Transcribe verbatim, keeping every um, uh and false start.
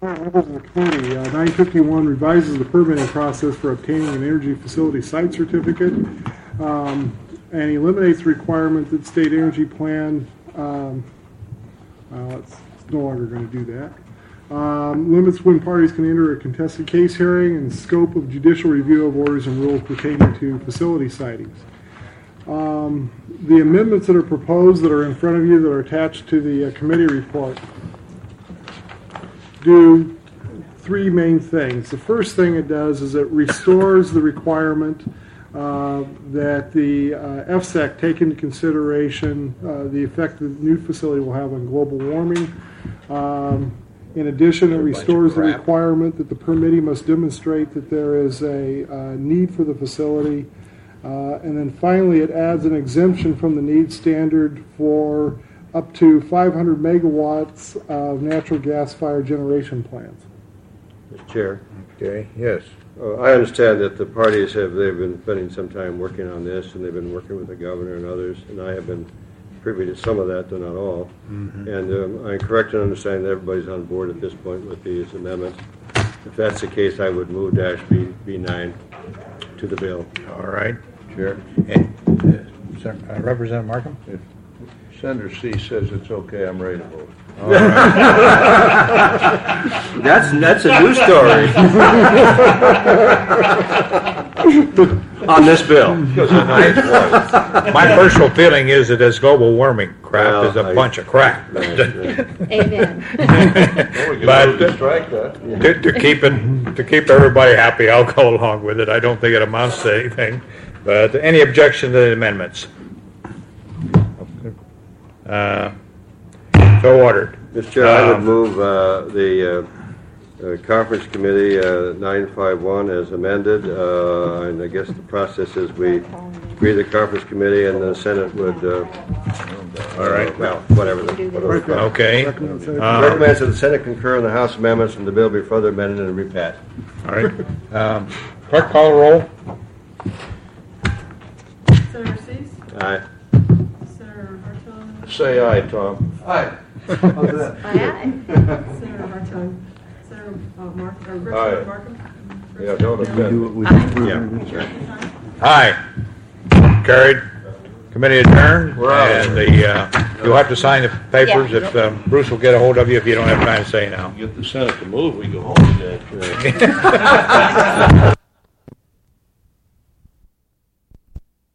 Members of the committee, uh, nine fifty-one revises the permitting process for obtaining an energy facility site certificate um, and eliminates the requirement that state energy plan, um, uh, it's, it's no longer going to do that, um, limits when parties can enter a contested case hearing and scope of judicial review of orders and rules pertaining to facility sightings. Um, the amendments that are proposed that are in front of you that are attached to the uh, committee report do three main things. The first thing it does is it restores the requirement uh, that the uh, F S E C take into consideration uh, the effect the new facility will have on global warming. Um, in addition, it restores the requirement that the permittee must demonstrate that there is a uh, need for the facility. Uh, and then finally, it adds an exemption from the need standard for up to five hundred megawatts of natural gas fire generation plants. Mister Chair. Okay, yes. Uh, I understand that the parties have, they've been spending some time working on this, and they've been working with the governor and others, and I have been privy to some of that, though not all. Mm-hmm. And um, I'm correct in understanding that everybody's on board at this point with these amendments. If that's the case, I would move dash B, B9 to the bill. All right, Chair. And uh, uh, Representative Markham? If Senator C says it's okay, I'm ready to vote. All right. That's that's a new story on this bill. My personal feeling is that this global warming crap Well, is a I- bunch of crap. Amen. Well, we can But- move to strike that. to, to keep it, to keep everybody happy, I'll go along with it. I don't think it amounts to anything. But any objection to the amendments? Uh, so ordered. Mister Chair, I would Um, move uh, the uh, uh, conference committee uh, nine five one as amended, uh, and I guess the process is we agree the conference committee and the Senate would, uh, All right. uh, well, whatever. The, whatever the- Okay. Recommend Senate- Uh, Recommends that the Senate concur in the House amendments and the bill be further amended and repassed. All right. Um, clerk, call the roll. Senator Cease? Aye. Senator Hartung? Say aye, Tom. Aye, aye. Senator Hartung? Senator uh, Mark, or Aye. Representative Markham? Yeah, don't offend me. Yeah. Aye. Carried. Committee adjourned. We're out of And the, uh, you'll have to sign the papers if um, Bruce will get a hold of you if you don't have time to say now. Get the Senate to move, we go home.